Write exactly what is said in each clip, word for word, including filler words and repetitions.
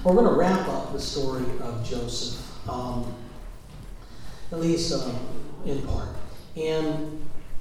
We're going to wrap up the story of Joseph, um, at least uh, in part. And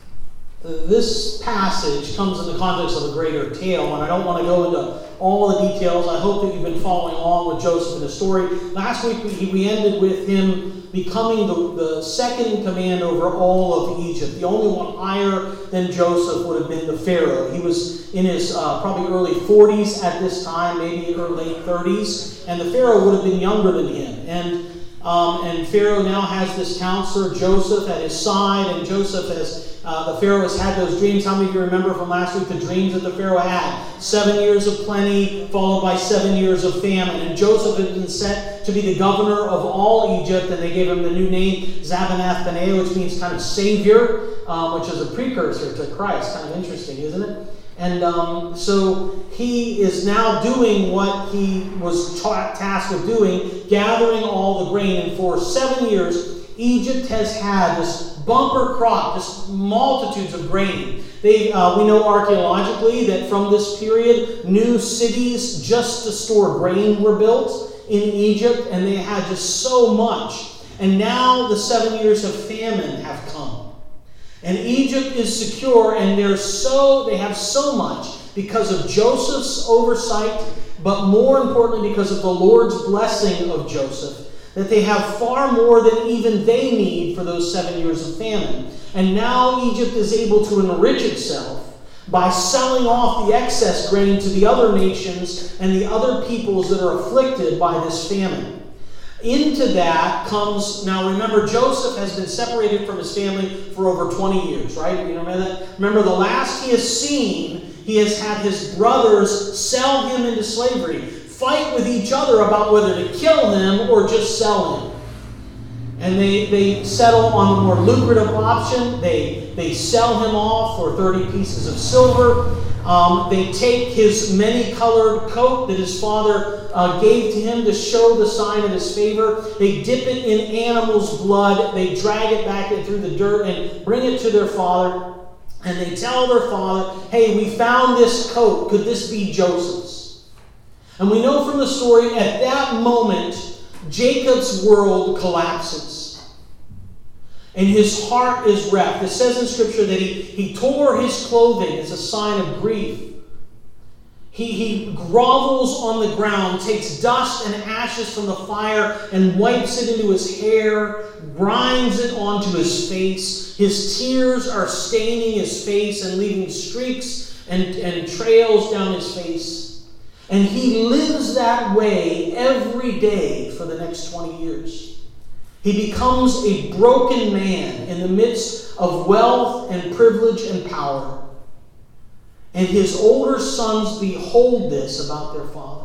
this passage comes in the context of a greater tale, and I don't want to go into all the details. I hope that you've been following along with Joseph in the story. Last week we, we ended with him becoming the, the second in command over all of Egypt. The only one higher than Joseph would have been the Pharaoh. He was in his uh, probably early forties at this time, maybe or late thirties, and the Pharaoh would have been younger than him. And Um, and Pharaoh now has this counselor, Joseph, at his side, and Joseph has, uh, the Pharaoh has had those dreams. How many of you remember from last week the dreams that the Pharaoh had? Seven years of plenty, followed by seven years of famine. And Joseph had been set to be the governor of all Egypt, and they gave him the new name, Zabanath-Paneah, which means kind of savior, um, which is a precursor to Christ. Kind of interesting, isn't it? And um, so he is now doing what he was ta- tasked with doing, gathering all the grain. And for seven years, Egypt has had this bumper crop, just multitudes of grain. They, uh, we know archaeologically that from this period, new cities just to store grain were built in Egypt, and they had just so much. And now the seven years of famine have come. And Egypt is secure, and they're so they have so much because of Joseph's oversight, but more importantly because of the Lord's blessing of Joseph, that they have far more than even they need for those seven years of famine. And now Egypt is able to enrich itself by selling off the excess grain to the other nations and the other peoples that are afflicted by this famine. Into that comes, now remember, Joseph has been separated from his family for over twenty years, right? You remember that? Remember, the last he has seen, he has had his brothers sell him into slavery, fight with each other about whether to kill him or just sell him. And they, they settle on the more lucrative option. They, they sell him off for thirty pieces of silver. Um, they take his many-colored coat that his father uh, gave to him to show the sign of his favor. They dip it in animal's blood. They drag it back in through the dirt and bring it to their father. And they tell their father, hey, we found this coat. Could this be Joseph's? And we know from the story, at that moment, Jacob's world collapses. And his heart is reft. It says in Scripture that he, he tore his clothing as a sign of grief. He, he grovels on the ground, takes dust and ashes from the fire and wipes it into his hair, grinds it onto his face. His tears are staining his face and leaving streaks and, and trails down his face. And he lives that way every day for the next twenty years. He becomes a broken man in the midst of wealth and privilege and power. And his older sons behold this about their father.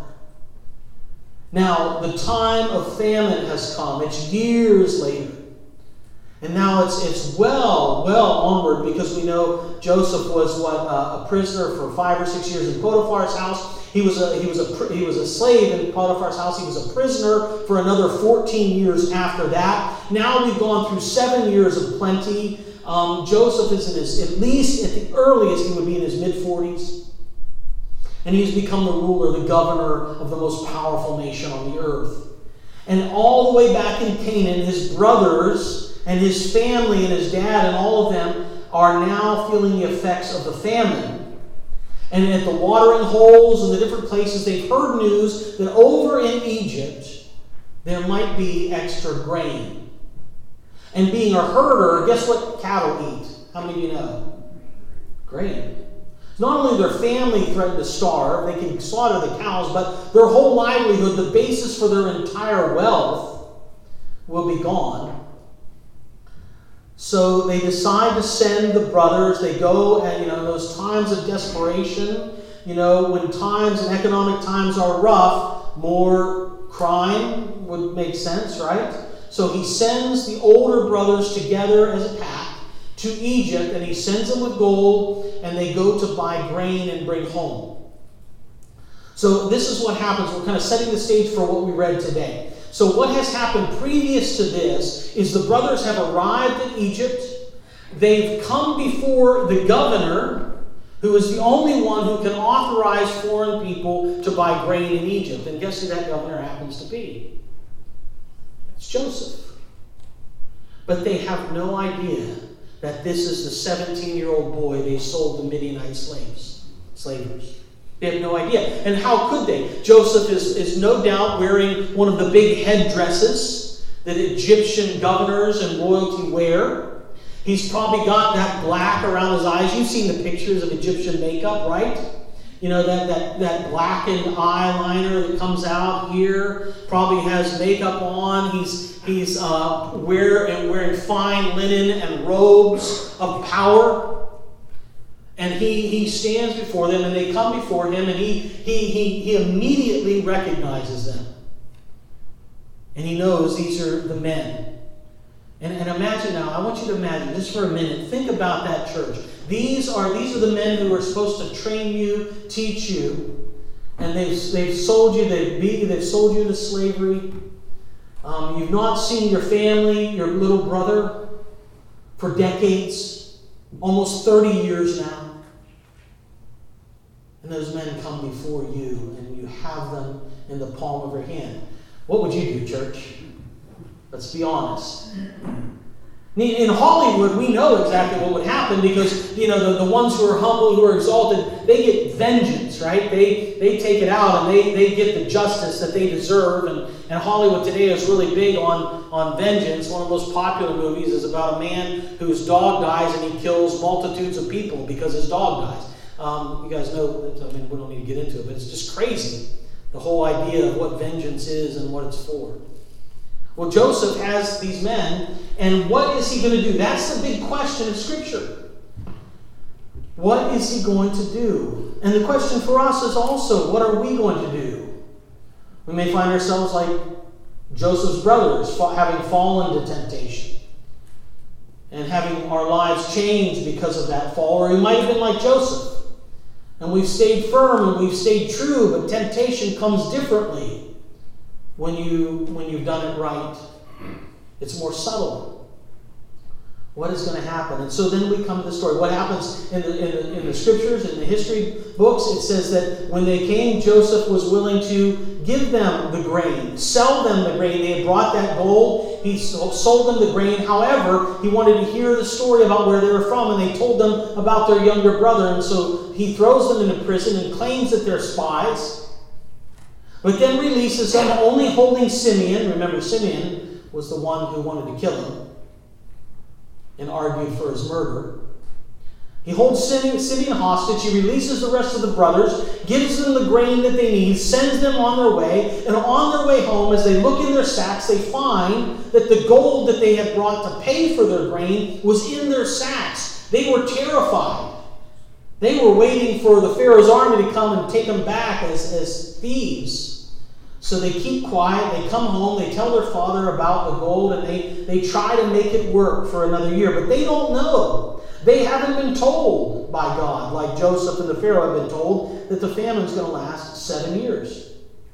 Now, the time of famine has come. It's years later. And now it's it's well, well onward, because we know Joseph was what uh, a prisoner for five or six years in Potiphar's house. He was a he was a he was a slave in Potiphar's house. He was a prisoner for another fourteen years after that. Now we've gone through seven years of plenty. Um, Joseph is in his, at least at the earliest, he would be in his mid forties. And he's become the ruler, the governor of the most powerful nation on the earth. And all the way back in Canaan, his brothers and his family and his dad and all of them are now feeling the effects of the famine. And at the watering holes and the different places, they've heard news that over in Egypt, there might be extra grain. And being a herder, guess what cattle eat? How many of you know? Grain. Not only their family threatened to starve, they can slaughter the cows, but their whole livelihood, the basis for their entire wealth, will be gone. So they decide to send the brothers. They go, and you know, those times of desperation, you know, when times and economic times are rough, more crime would make sense, right? So he sends the older brothers together as a pack to Egypt, and he sends them with gold, and they go to buy grain and bring home. So this is what happens. We're kind of setting the stage for what we read today. So what has happened previous to this is the brothers have arrived in Egypt. They've come before the governor, who is the only one who can authorize foreign people to buy grain in Egypt. And guess who that governor happens to be? It's Joseph. But they have no idea that this is the seventeen-year-old boy they sold to Midianite slaves, slavers. They have no idea. And how could they? Joseph is, is no doubt wearing one of the big headdresses that Egyptian governors and royalty wear. He's probably got that black around his eyes. You've seen the pictures of Egyptian makeup, right? You know, that, that, that blackened eyeliner that comes out here. Probably has makeup on. He's he's uh, wear, wearing fine linen and robes of power. And he, he stands before them, and they come before him, and he, he, he, he immediately recognizes them. And he knows these are the men. And, and imagine now, I want you to imagine, just for a minute, think about that church. These are these are the men who are supposed to train you, teach you, and they've they've sold you, they've beat you, they've sold you into slavery. Um, you've not seen your family, your little brother, for decades, almost thirty years now. And those men come before you, and you have them in the palm of your hand. What would you do, church? Let's be honest. In Hollywood, we know exactly what would happen because, you know, the, the ones who are humble, who are exalted, they get vengeance, right? They they take it out and they, they get the justice that they deserve. And, and Hollywood today is really big on, on vengeance. One of the most popular movies is about a man whose dog dies and he kills multitudes of people because his dog dies. Um, you guys know, I mean, we don't need to get into it, but it's just crazy. The whole idea of what vengeance is and what it's for. Well, Joseph has these men, and what is he going to do? That's the big question of Scripture. What is he going to do? And the question for us is also, what are we going to do? We may find ourselves like Joseph's brothers, having fallen to temptation and having our lives changed because of that fall. Or we might have been like Joseph, and we've stayed firm and we've stayed true, but temptation comes differently. When, you, when you've done it right. It's more subtle. What is going to happen? And so then we come to the story. What happens in the, in the, in the scriptures, in the history books? It says that when they came, Joseph was willing to give them the grain, sell them the grain. They had brought that gold. He sold them the grain. However, he wanted to hear the story about where they were from, and they told them about their younger brother. And so he throws them into prison and claims that they're spies. But then releases them, only holding Simeon. Remember, Simeon was the one who wanted to kill him and argued for his murder. He holds Simeon, Simeon hostage. He releases the rest of the brothers, gives them the grain that they need, sends them on their way. And on their way home, as they look in their sacks, they find that the gold that they had brought to pay for their grain was in their sacks. They were terrified. They were waiting for the Pharaoh's army to come and take them back as, as thieves. So they keep quiet, they come home, they tell their father about the gold, and they, they try to make it work for another year. But they don't know. They haven't been told by God, like Joseph and the Pharaoh have been told, that the famine's going to last seven years.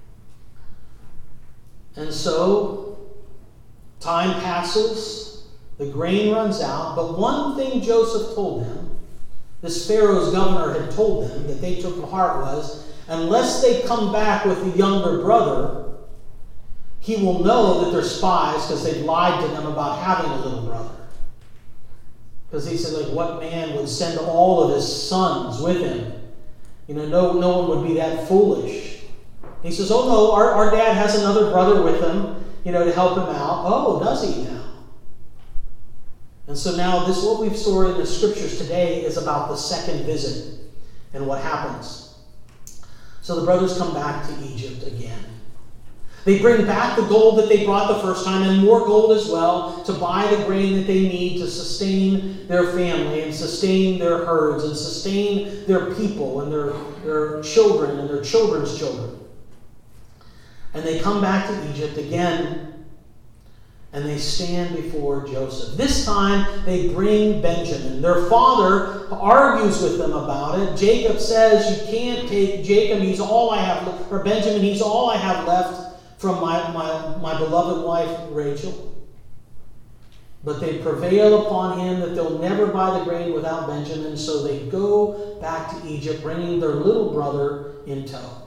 And so, time passes, the grain runs out, but one thing Joseph told them, this Pharaoh's governor had told them that they took to heart was, unless they come back with the younger brother, he will know that they're spies because they've lied to them about having a little brother. Because he said, like, what man would send all of his sons with him? You know, no, no one would be that foolish. He says, oh no, our, our dad has another brother with him, you know, to help him out. Oh, does he now? And so now this, what we've saw in the scriptures today is about the second visit and what happens. So the brothers come back to Egypt again. They bring back the gold that they brought the first time and more gold as well to buy the grain that they need to sustain their family and sustain their herds and sustain their people and their, their children and their children's children. And they come back to Egypt again and they stand before Joseph. This time they bring Benjamin. Their father argues with them about it. Jacob says, you can't take Jacob, he's all I have left, or Benjamin, he's all I have left from my, my, my beloved wife, Rachel. But they prevail upon him that they'll never buy the grain without Benjamin. So they go back to Egypt, bringing their little brother in tow.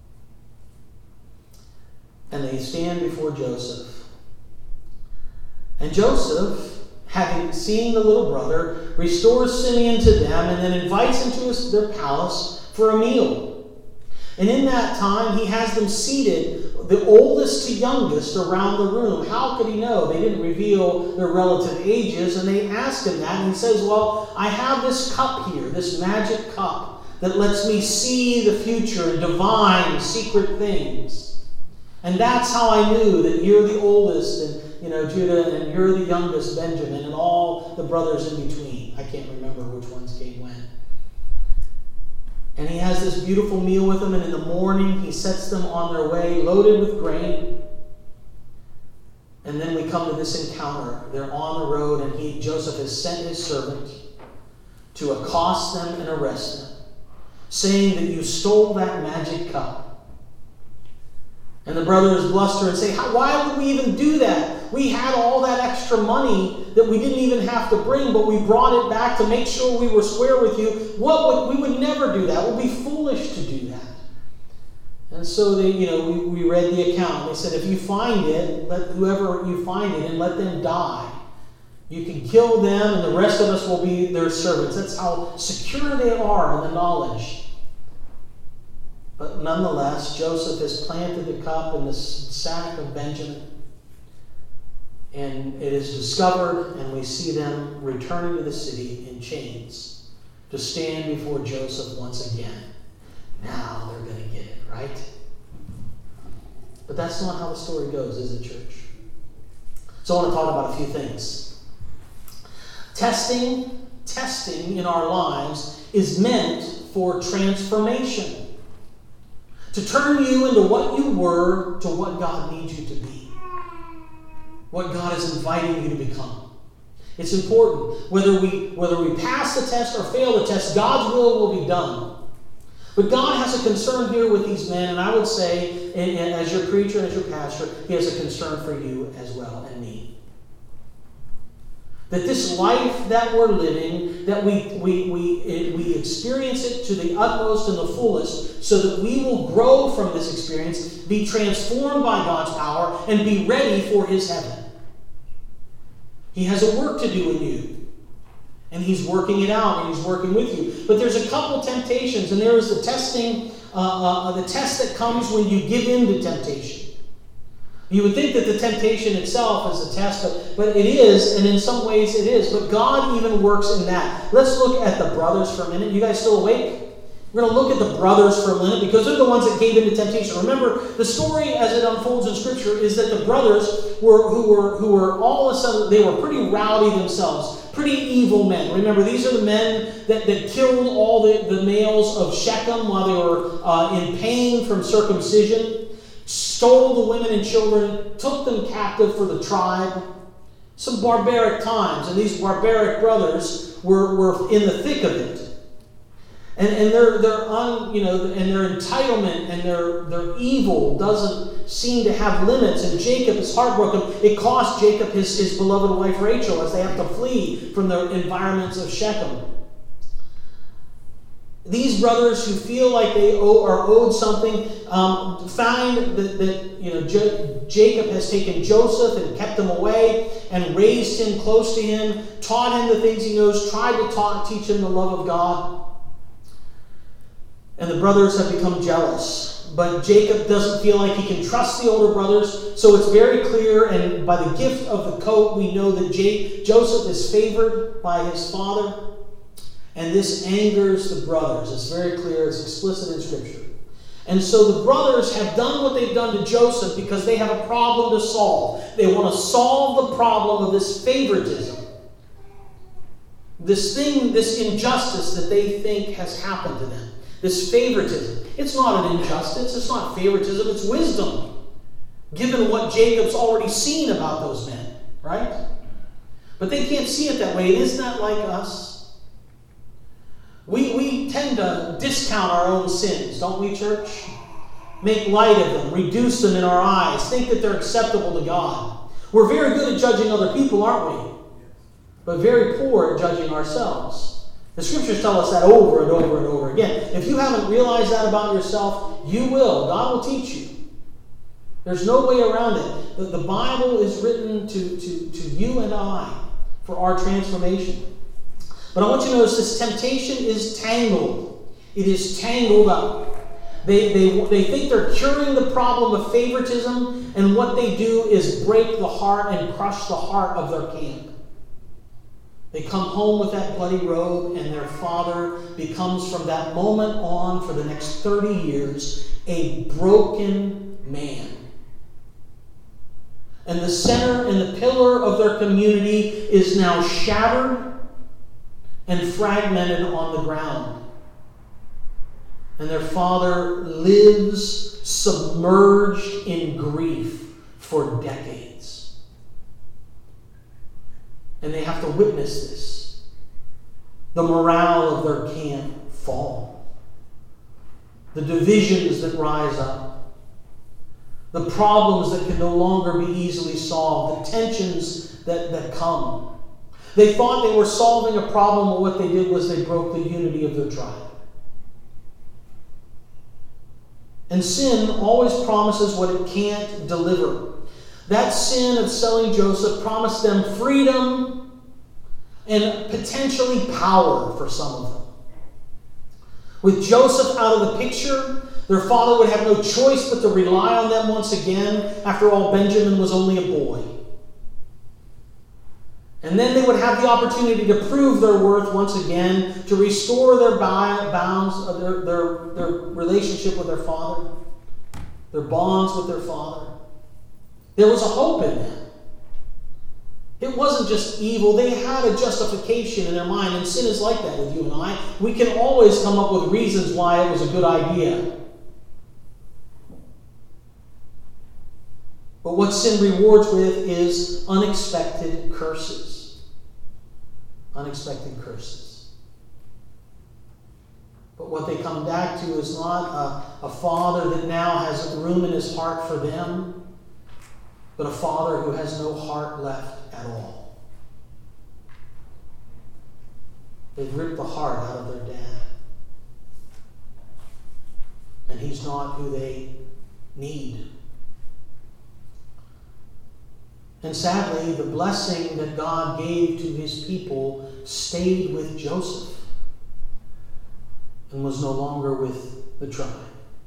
And they stand before Joseph. And Joseph, having seen the little brother, restores Simeon to them and then invites him to his, their palace for a meal. And in that time, he has them seated, the oldest to youngest, around the room. How could he know? They didn't reveal their relative ages, and they ask him that, and he says, well, I have this cup here, this magic cup, that lets me see the future and divine secret things. And that's how I knew that you're the oldest, and you know, Judah, and you're the youngest, Benjamin, and all the brothers in between. I can't remember which ones came when. And he has this beautiful meal with them, and in the morning he sets them on their way, loaded with grain. And then we come to this encounter. They're on the road, and he, Joseph has sent his servant to accost them and arrest them, saying that you stole that magic cup. And the brothers bluster and say, why would we even do that? We had all that extra money that we didn't even have to bring, but we brought it back to make sure we were square with you. What would, we would never do that. It would be foolish to do that. And so they, you know, we, we read the account. They said, if you find it, let whoever you find it and let them die. You can kill them, and the rest of us will be their servants. That's how secure they are in the knowledge. But nonetheless, Joseph has planted the cup in the sack of Benjamin. And it is discovered, and we see them returning to the city in chains to stand before Joseph once again. Now they're going to get it, right? But that's not how the story goes, is it, church? So I want to talk about a few things. Testing, testing in our lives is meant for transformation. To turn you into what you were to what God needs you to be. What God is inviting you to become. It's important. Whether we, whether we pass the test or fail the test, God's will will be done. But God has a concern here with these men, and I would say, and, and as your preacher and as your pastor, He has a concern for you as well and me. That this life that we're living, that we, we, we, we experience it to the utmost and the fullest, so that we will grow from this experience, be transformed by God's power, and be ready for His heaven. He has a work to do in you. And He's working it out, and He's working with you. But there's a couple temptations, and there is the testing, uh, uh, the test that comes when you give in to temptation. You would think that the temptation itself is a test, but, but it is, and in some ways it is. But God even works in that. Let's look at the brothers for a minute. You guys still awake? We're going to look at the brothers for a minute because they're the ones that gave into temptation. Remember, the story as it unfolds in Scripture is that the brothers were who were who were all of a sudden, they were pretty rowdy themselves, pretty evil men. Remember, these are the men that, that killed all the, the males of Shechem while they were uh, in pain from circumcision. Stole the women and children, took them captive for the tribe. Some barbaric times, and these barbaric brothers were, were in the thick of it. And, and their their un, you know, and their entitlement and their, their evil doesn't seem to have limits. And Jacob is heartbroken. It cost Jacob his, his beloved wife Rachel as they have to flee from the environments of Shechem. These brothers who feel like they owe, are owed something um, find that, that you know J- Jacob has taken Joseph and kept him away and raised him close to him, taught him the things he knows, tried to taught, teach him the love of God. And the brothers have become jealous. But Jacob doesn't feel like he can trust the older brothers, so it's very clear, and by the gift of the coat, we know that J- Joseph is favored by his father. And this angers the brothers. It's very clear. It's explicit in Scripture. And so the brothers have done what they've done to Joseph because they have a problem to solve. They want to solve the problem of this favoritism. This thing, this injustice that they think has happened to them. This favoritism. It's not an injustice. It's not favoritism. It's wisdom. Given what Jacob's already seen about those men. Right? But they can't see it that way. Isn't that like us? We, we tend to discount our own sins, don't we, church? Make light of them, reduce them in our eyes, think that they're acceptable to God. We're very good at judging other people, aren't we? but very poor at judging ourselves. The scriptures tell us that over and over and over again. If you haven't realized that about yourself, you will. God will teach you. There's no way around it. The, the Bible is written to, to, to you and I for our transformation. But I want you to notice this temptation is tangled. It is tangled up. They, they, they think they're curing the problem of favoritism, and what they do is break the heart and crush the heart of their camp. They come home with that bloody robe, and their father becomes from that moment on for the next thirty years a broken man. And the center and the pillar of their community is now shattered and fragmented on the ground. And their father lives submerged in grief for decades. And they have to witness this. The morale of their camp fall. The divisions that rise up. The problems that can no longer be easily solved. The tensions that, that come. They thought they were solving a problem, but what they did was they broke the unity of their tribe. And sin always promises what it can't deliver. That sin of selling Joseph promised them freedom and potentially power for some of them. With Joseph out of the picture, their father would have no choice but to rely on them once again. After all, Benjamin was only a boy. And then they would have the opportunity to prove their worth once again, to restore their bounds, their, their, their relationship with their father, their bonds with their father. There was a hope in them. It wasn't just evil. They had a justification in their mind, and sin is like that with you and I. We can always come up with reasons why it was a good idea. But what sin rewards with is unexpected curses. Unexpected curses. But what they come back to is not a, a father that now has room in his heart for them, but a father who has no heart left at all. They've ripped the heart out of their dad. And he's not who they need. And sadly, the blessing that God gave to his people stayed with Joseph and was no longer with the tribe.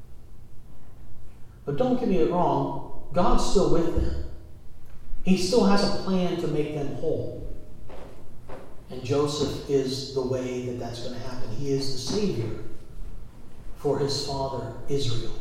But don't get me wrong, God's still with them. He still has a plan to make them whole. And Joseph is the way that that's going to happen. He is the Savior for his father, Israel.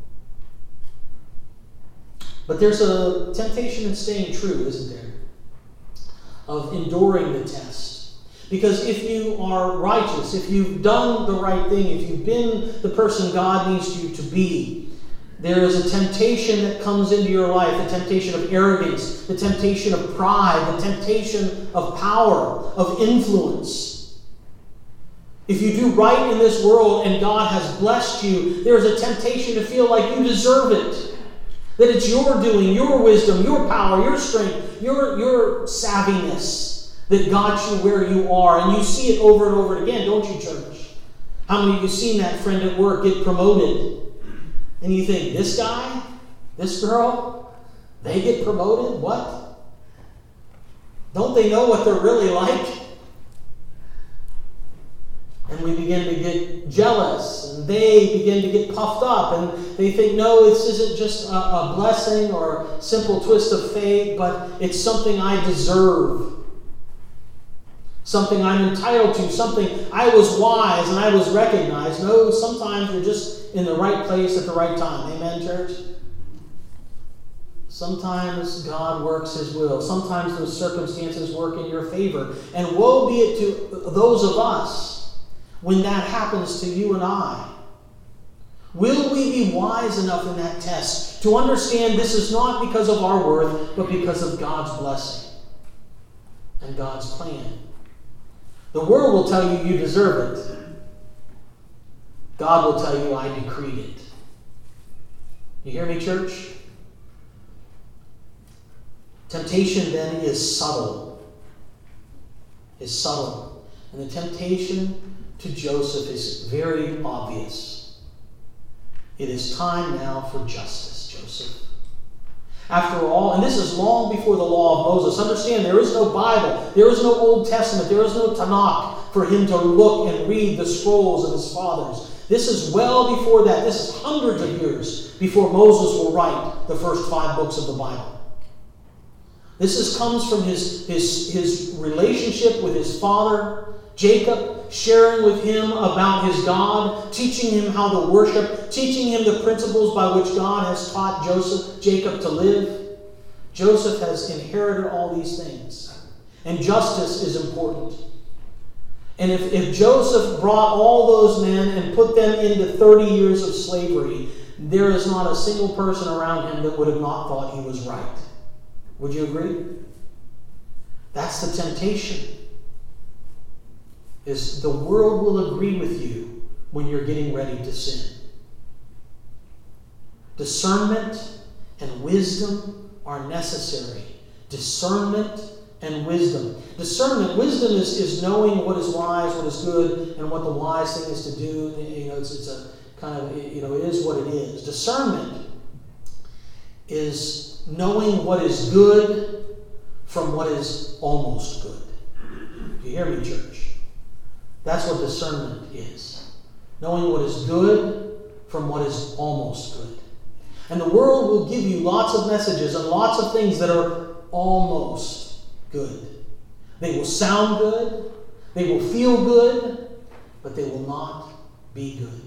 But there's a temptation in staying true, isn't there? Of enduring the test. Because if you are righteous, if you've done the right thing, if you've been the person God needs you to be, there is a temptation that comes into your life, the temptation of arrogance, the temptation of pride, the temptation of power, of influence. If you do right in this world and God has blessed you, there is a temptation to feel like you deserve it. That it's your doing, your wisdom, your power, your strength, your, your savviness that got you where you are. And you see it over and over again, don't you, church? How many of you have seen that friend at work get promoted? And you think, this guy, this girl, they get promoted? What? Don't they know what they're really like? And we begin to get jealous, and they begin to get puffed up, and they think, no, this isn't just a, a blessing or a simple twist of fate, but it's something I deserve. Something I'm entitled to, something I was wise and I was recognized. No, sometimes you're just in the right place at the right time. Amen, church? Sometimes God works his will. Sometimes those circumstances work in your favor. And woe be it to those of us when that happens to you and I. Will we be wise enough in that test to understand this is not because of our worth, but because of God's blessing and God's plan? The world will tell you you deserve it. God will tell you I decreed it. You hear me, church? Temptation then is subtle. is subtle. And the temptation to Joseph is very obvious. It is time now for justice, Joseph. After all, and this is long before the law of Moses. Understand, there is no Bible. There is no Old Testament. There is no Tanakh for him to look and read the scrolls of his fathers. This is well before that. This is hundreds of years before Moses will write the first five books of the Bible. This is, comes from his, his, his relationship with his father, Jacob, sharing with him about his God, teaching him how to worship, teaching him the principles by which God has taught Joseph, Jacob to live. Joseph has inherited all these things. And justice is important. And if, if Joseph brought all those men and put them into thirty years of slavery, there is not a single person around him that would have not thought he was right. Would you agree? That's the temptation. Is the world will agree with you when you're getting ready to sin. Discernment and wisdom are necessary. Discernment and wisdom. Discernment, wisdom is, is knowing what is wise, what is good, and what the wise thing is to do. You know, it's, it's a kind of, you know, it is what it is. Discernment is knowing what is good from what is almost good. Do you hear me, church? That's what discernment is. Knowing what is good from what is almost good. And the world will give you lots of messages and lots of things that are almost good. They will sound good, they will feel good, but they will not be good.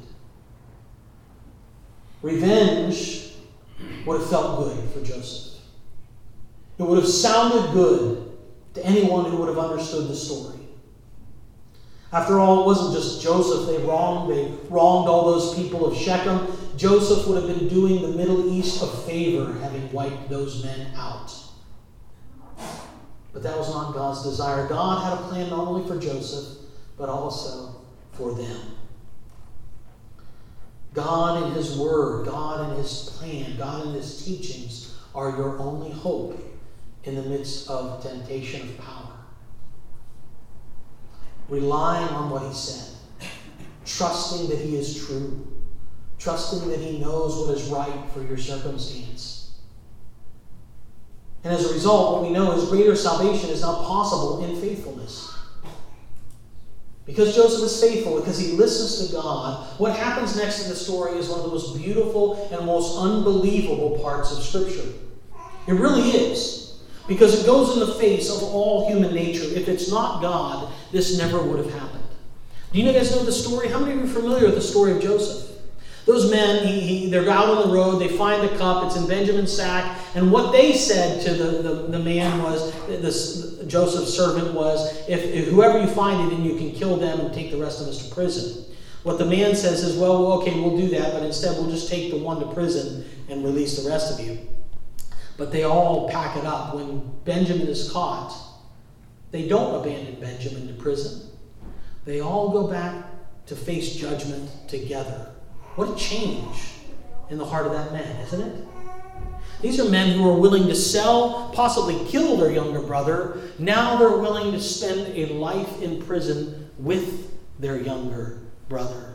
Revenge would have felt good for Joseph. It would have sounded good to anyone who would have understood the story. After all, it wasn't just Joseph they wronged. They wronged all those people of Shechem. Joseph would have been doing the Middle East a favor, having wiped those men out. But that was not God's desire. God had a plan not only for Joseph, but also for them. God in His Word, God in His plan, God in His teachings are your only hope in the midst of temptation of power. Relying on what He said. Trusting that He is true. Trusting that He knows what is right for your circumstance. And as a result, what we know is greater salvation is not possible in faithfulness. Because Joseph is faithful, because he listens to God, what happens next in the story is one of the most beautiful and most unbelievable parts of Scripture. It really is. Because it goes in the face of all human nature. If it's not God, this never would have happened. Do you guys know the story? How many of you are familiar with the story of Joseph? Those men, he, he, they're out on the road, they find the cup, it's in Benjamin's sack, and what they said to the, the, the man was, this Joseph's servant was, if, if whoever you find it in, you can kill them and take the rest of us to prison. What the man says is, well, okay, we'll do that, but instead we'll just take the one to prison and release the rest of you. But they all pack it up. When Benjamin is caught, they don't abandon Benjamin to prison. They all go back to face judgment together. What a change in the heart of that man, isn't it? These are men who are willing to sell, possibly kill their younger brother. Now they're willing to spend a life in prison with their younger brother.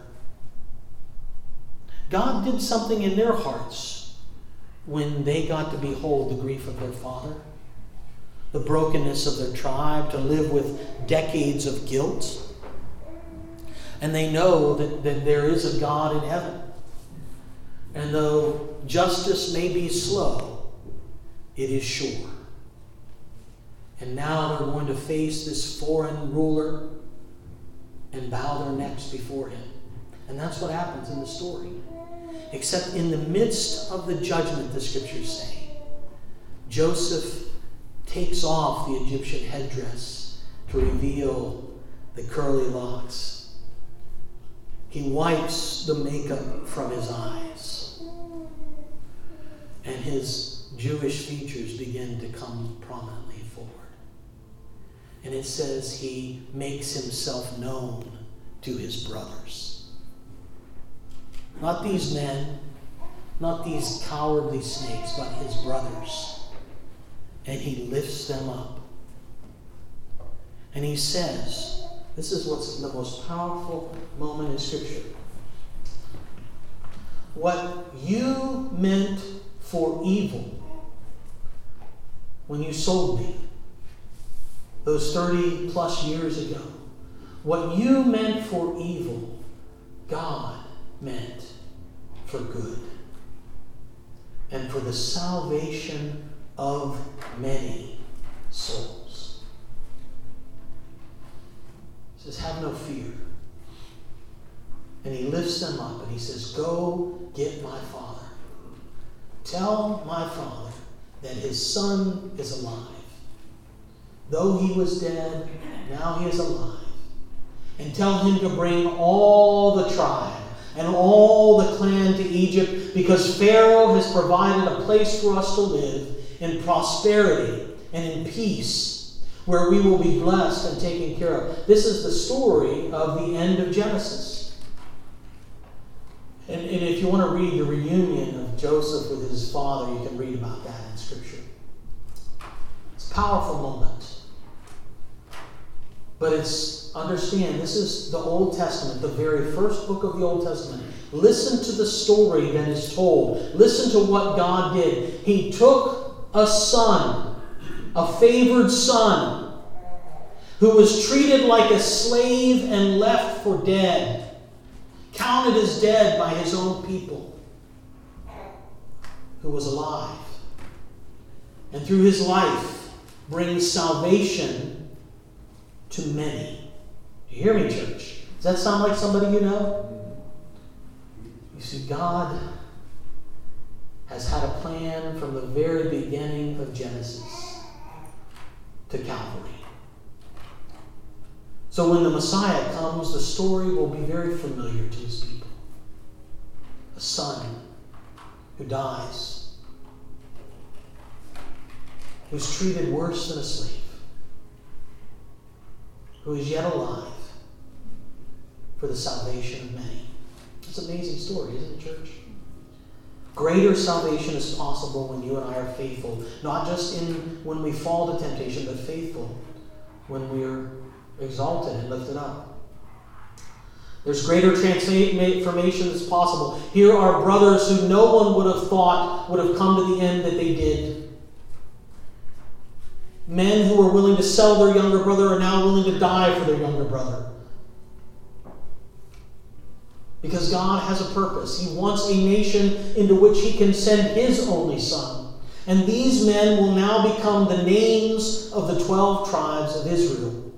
God did something in their hearts when they got to behold the grief of their father, the brokenness of their tribe, to live with decades of guilt. And they know that, that there is a God in heaven. And though justice may be slow, it is sure. And now they're going to face this foreign ruler and bow their necks before him. And that's what happens in the story. Except in the midst of the judgment, the Scriptures say, Joseph takes off the Egyptian headdress to reveal the curly locks. He wipes the makeup from his eyes. And his Jewish features begin to come prominently forward. And it says he makes himself known to his brothers. Not these men, not these cowardly snakes, but his brothers. And he lifts them up. And he says, this is what's the most powerful moment in Scripture. What you meant for evil when you sold me those thirty plus years ago, what you meant for evil, God meant for good and for the salvation of many souls. He says, have no fear. And he lifts them up and he says, go get my father. Tell my father that his son is alive. Though he was dead, now he is alive. And tell him to bring all the tribe and all the clan to Egypt, because Pharaoh has provided a place for us to live in prosperity and in peace, where we will be blessed and taken care of. This is the story of the end of Genesis. And, and if you want to read the reunion of Joseph with his father, you can read about that in Scripture. It's a powerful moment. But it's, understand, this is the Old Testament, the very first book of the Old Testament. Listen to the story that is told. Listen to what God did. He took a son, a favored son, who was treated like a slave and left for dead, counted as dead by his own people, who was alive. And through his life brings salvation to many. Do you hear me, church? Does that sound like somebody you know? You see, God has had a plan from the very beginning of Genesis to Calvary. So when the Messiah comes, the story will be very familiar to his people. A son who dies, who's treated worse than a slave, who is yet alive for the salvation of many. It's an amazing story, isn't it, church? Greater salvation is possible when you and I are faithful, not just in when we fall to temptation, but faithful when we are exalted and lifted up. There's greater transformation that's possible. Here are brothers who no one would have thought would have come to the end that they did. Men who were willing to sell their younger brother are now willing to die for their younger brother. Because God has a purpose. He wants a nation into which he can send his only son. And these men will now become the names of the twelve tribes of Israel.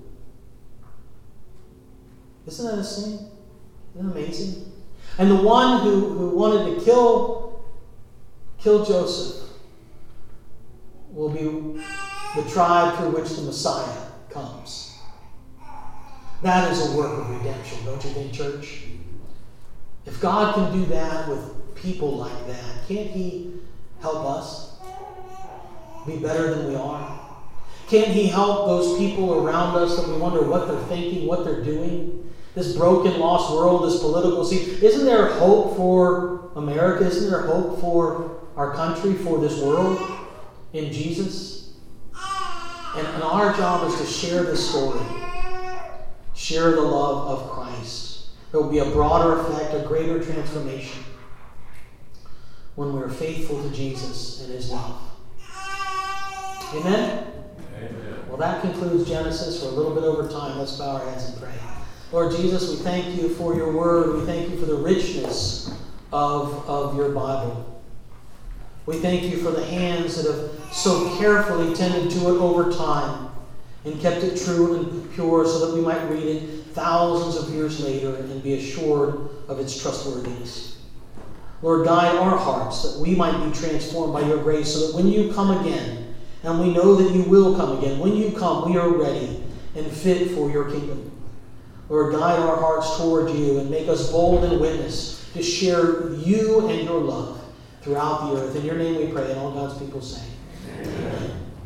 Isn't that a thing? Isn't that amazing? And the one who, who wanted to kill, kill Joseph will be the tribe through which the Messiah comes. That is a work of redemption, don't you think, church? If God can do that with people like that, can't he help us be better than we are? Can't he help those people around us that we wonder what they're thinking, what they're doing? This broken, lost world, this political scene. Isn't there hope for America? Isn't there hope for our country, for this world in Jesus? And, and our job is to share this story. Share the love of Christ. There will be a broader effect, a greater transformation when we're faithful to Jesus and his love. Amen? Amen. Well, that concludes Genesis. We're a little bit over time. Let's bow our heads and pray. Lord Jesus, we thank you for your word. We thank you for the richness of, of your Bible. We thank you for the hands that have so carefully tended to it over time and kept it true and pure so that we might read it thousands of years later and be assured of its trustworthiness. Lord, guide our hearts that we might be transformed by your grace so that when you come again, and we know that you will come again, when you come, we are ready and fit for your kingdom. Lord, guide our hearts toward you and make us bold in witness to share you and your love throughout the earth. In your name we pray, and all God's people say, Amen.